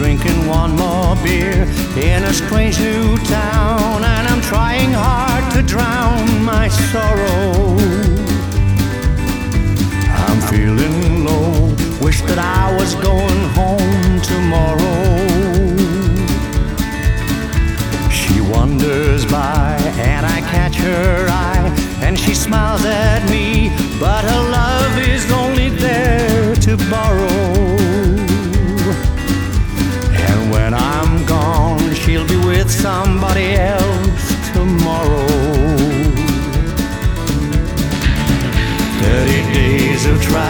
drinking one more beer in a strange new town, and I'm trying hard to drown my sorrow. I'm feeling low, wish that I was going home tomorrow. She wanders by and I catch her eye, and she smiles at me, but her love is only there to borrow.